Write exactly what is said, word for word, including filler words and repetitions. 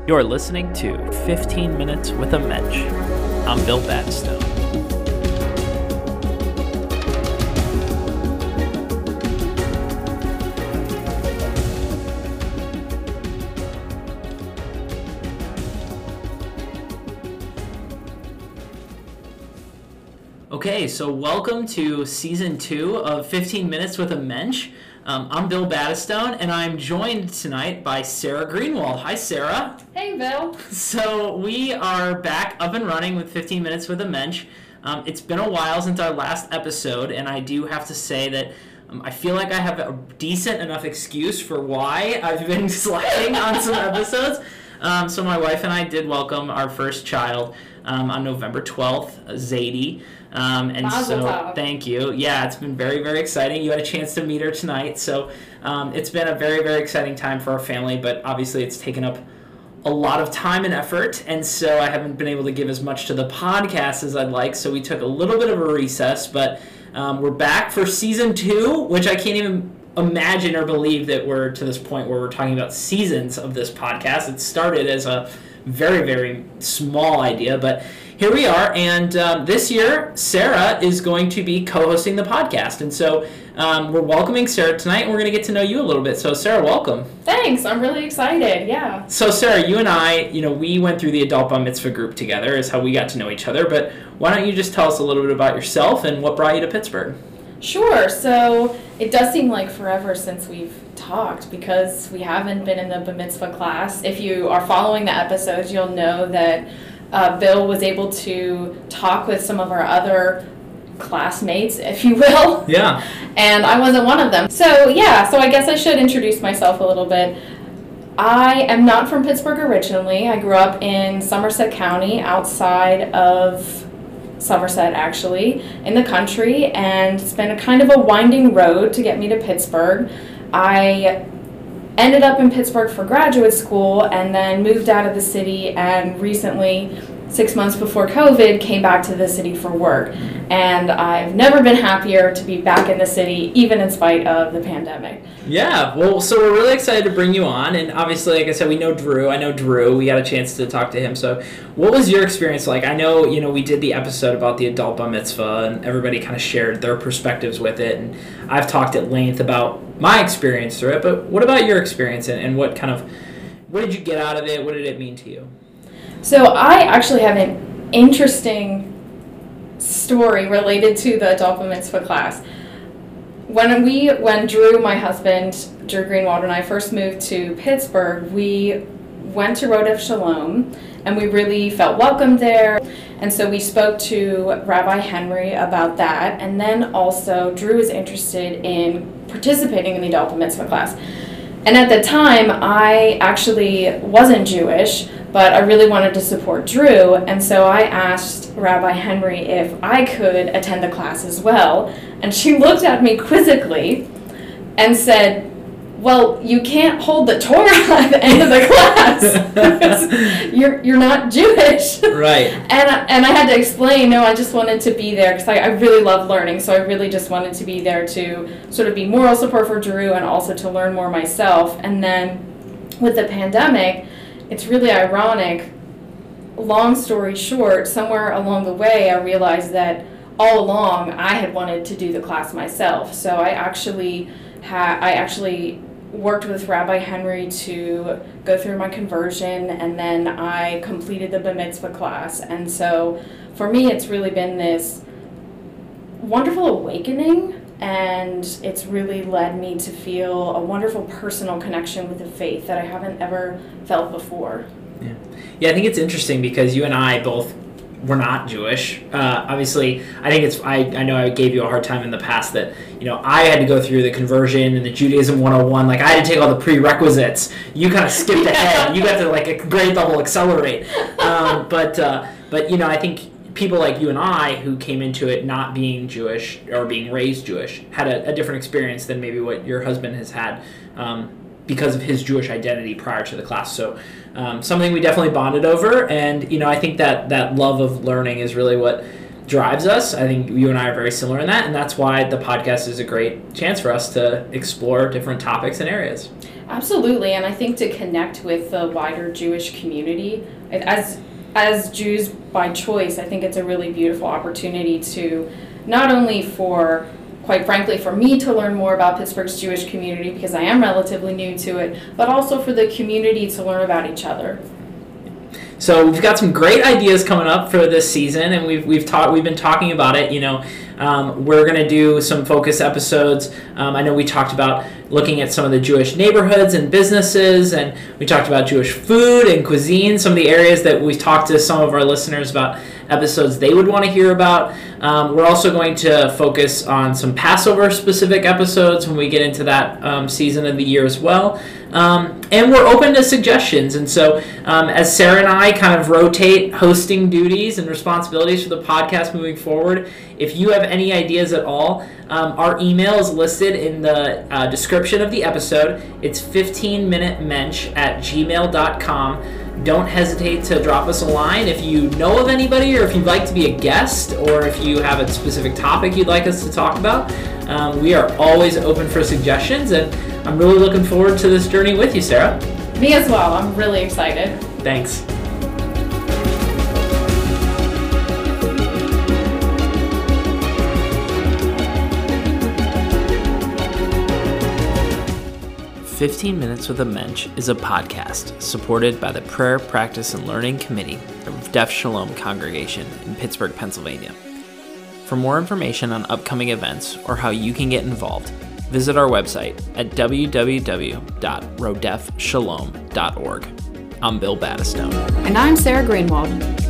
You're listening to fifteen minutes with a Mensch. I'm Bill Battistone. Okay, so welcome to season two of fifteen minutes with a Mensch. Um, I'm Bill Battistone, and I'm joined tonight by Sarah Greenwald. Hi, Sarah. Hey, Bill. So we are back up and running with fifteen minutes with a Mensch. Um, it's been a while since our last episode, and I do have to say that um, I feel like I have a decent enough excuse for why I've been slacking on some episodes. Um, so my wife and I did welcome our first child um, on November twelfth, Zadie. Um, and Mazel so, tov. Thank you. Yeah, it's been very, very exciting. You had a chance to meet her tonight, so um, it's been a very, very exciting time for our family, but obviously it's taken up a lot of time and effort, and so I haven't been able to give as much to the podcast as I'd like, so we took a little bit of a recess, but um, we're back for season two, which I can't even imagine or believe that we're to this point where we're talking about seasons of this podcast. It started as a very, very small idea, but here we are, and um, this year, Sarah is going to be co-hosting the podcast, and so um, we're welcoming Sarah tonight, and we're going to get to know you a little bit. So, Sarah, welcome. Thanks. I'm really excited. Yeah. So, Sarah, you and I, you know, we went through the Adult Bar Mitzvah group together, is how we got to know each other, but why don't you just tell us a little bit about yourself and what brought you to Pittsburgh? Sure. So it does seem like forever since we've talked because we haven't been in the Bar Mitzvah class. If you are following the episodes, you'll know that Uh, Bill was able to talk with some of our other classmates, if you will. Yeah. And I wasn't one of them. So, yeah, so I guess I should introduce myself a little bit. I am not from Pittsburgh originally. I grew up in Somerset County, outside of Somerset, actually, in the country, and it's been a kind of a winding road to get me to Pittsburgh. I ended up in Pittsburgh for graduate school and then moved out of the city, and recently, six months before COVID, came back to the city for work. And I've never been happier to be back in the city, even in spite of the pandemic. Yeah, well, so we're really excited to bring you on, and obviously, like I said, we know Drew. I know Drew. We got a chance to talk to him. So what was your experience like? I know, you know, we did the episode about the Adult Bar Mitzvah, and everybody kind of shared their perspectives with it, and I've talked at length about my experience through it, but what about your experience, and, and what kind of, what did you get out of it? What did it mean to you? So I actually have an interesting story related to the Adult Bar Mitzvah class. When we, when Drew, my husband, Drew Greenwald, and I first moved to Pittsburgh, we went to Rodef Shalom, and we really felt welcome there. And so we spoke to Rabbi Henry about that, and then also Drew was interested in participating in the Adult Bar Mitzvah class. And at the time, I actually wasn't Jewish, but I really wanted to support Drew, and so I asked Rabbi Henry if I could attend the class as well, and she looked at me quizzically and said, well, you can't hold the Torah at the end of the class because you're, you're not Jewish. Right. And, I, and I had to explain, no, I just wanted to be there because I, I really love learning, so I really just wanted to be there to sort of be moral support for Drew and also to learn more myself. And then with the pandemic, it's really ironic. Long story short, somewhere along the way, I realized that all along I had wanted to do the class myself. So I actually ha- I actually worked with Rabbi Henry to go through my conversion, and then I completed the Bar Mitzvah class. And so for me, it's really been this wonderful awakening, and it's really led me to feel a wonderful personal connection with the faith that I haven't ever felt before. Yeah, yeah. I think it's interesting because you and I both were not Jewish. Uh, obviously, I think it's. I, I know I gave you a hard time in the past that you know I had to go through the conversion and the Judaism one oh one. Like I had to take all the prerequisites. You kind of skipped Yeah. ahead. You got to like a grade level accelerate. Um, but uh, but you know I think people like you and I who came into it not being Jewish or being raised Jewish had a, a different experience than maybe what your husband has had um, because of his Jewish identity prior to the class. So um, something we definitely bonded over, and you know I think that that love of learning is really what drives us. I think you and I are very similar in that, and that's why the podcast is a great chance for us to explore different topics and areas. Absolutely, and I think to connect with the wider Jewish community, as as Jews by choice, I think it's a really beautiful opportunity to not only for, quite frankly, for me to learn more about Pittsburgh's Jewish community because I am relatively new to it, but also for the community to learn about each other. So we've got some great ideas coming up for this season, and we've we've taught we've been talking about it. You know, um, we're going to do some focus episodes. Um, I know we talked about looking at some of the Jewish neighborhoods and businesses, and we talked about Jewish food and cuisine. Some of the areas that we've talked to some of our listeners about episodes they would want to hear about. Um, we're also going to focus on some Passover specific episodes when we get into that um, season of the year as well. Um, and we're open to suggestions. And so um, as Sarah and I kind of rotate hosting duties and responsibilities for the podcast moving forward, if you have any ideas at all, um, our email is listed in the uh, description of the episode. It's fifteen minute mensch at gmail dot com. Don't hesitate to drop us a line if you know of anybody, or if you'd like to be a guest, or if you have a specific topic you'd like us to talk about. Um, we are always open for suggestions, and I'm really looking forward to this journey with you, Sarah. Me as well. I'm really excited. Thanks. fifteen minutes with a Mensch is a podcast supported by the Prayer, Practice, and Learning Committee of Def Shalom Congregation in Pittsburgh, Pennsylvania. For more information on upcoming events or how you can get involved, visit our website at w w w dot rodef shalom dot org. I'm Bill Battistone. And I'm Sarah Greenwald.